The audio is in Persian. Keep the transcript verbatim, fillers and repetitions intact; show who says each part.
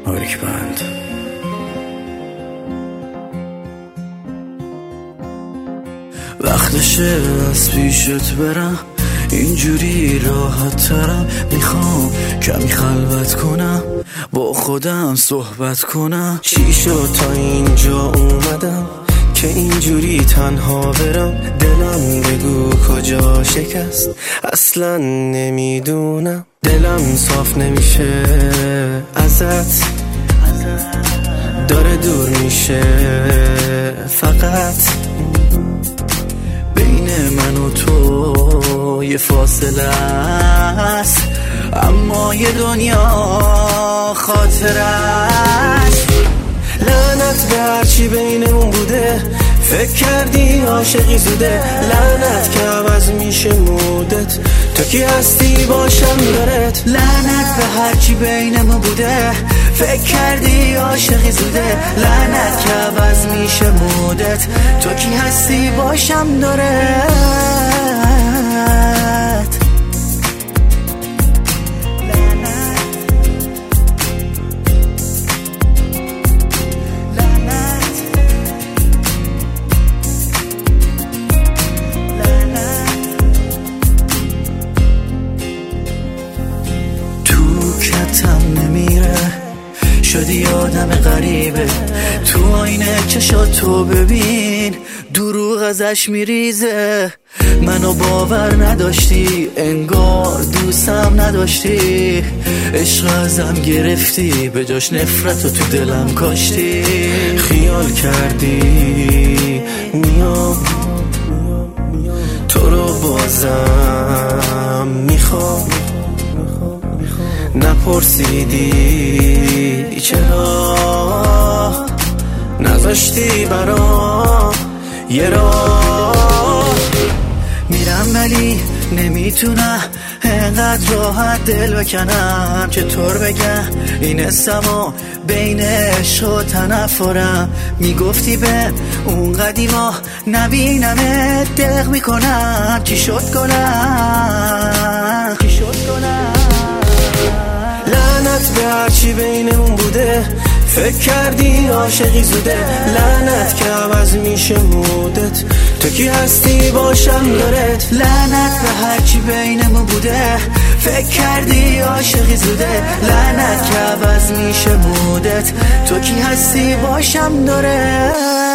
Speaker 1: آریک بند. وقتشه از پیشت برم، اینجوری راحت ترم. میخوام کمی خلوت کنم، با خودم صحبت کنم.
Speaker 2: چی شد تا اینجا اومدم که اینجوری تنها برم؟ دلم بگو کجا شکست، اصلا نمیدونم. دلم صاف نمیشه ازت، داره دور میشه فقط.
Speaker 1: بین من و تو یه فاصله است، اما یه دنیا خاطرش.
Speaker 2: لعنت به هرچی بینمون بوده، فکر کردی عاشقی زوده. لعنت که عوض میشه مودت، تو کی هستی باشم برات.
Speaker 1: لعنت به هرچی بینمون بوده، فکر کردی عاشقی زوده. لعنت که عوض میشه مودت، تو کی هستی باشم دارت. کتم نمیره، شدی آدم غریبه. تو آینه چشاتو ببین، دروغ ازش میریزه. منو باور نداشتی، انگار دوستم نداشتی. عشق ازم گرفتی، به جاش نفرتو تو دلم کاشتی.
Speaker 2: خیال کردی میام تو رو بازم میخوام، نپرسیدی چرا، نذاشتی برام یه راه.
Speaker 1: میرم ولی نمیتونم انقدر راحت دل بکنم. چطور بگم این سما بین عشق و تنفرم. میگفتی به اون قدیما نبینمت دق میکنم. چی شد کنم، چی شد کنم.
Speaker 2: لعنت به هرچی بینمون بوده، فکر کردی عاشقی زوده. لعنت که عوض میشه مودت، تو کی هستی باشم دارت.
Speaker 1: لعنت به هرچی بینمون بوده، فکر کردی عاشقی زوده. لعنت که عوض میشه مودت، تو کی هستی باشم دارت.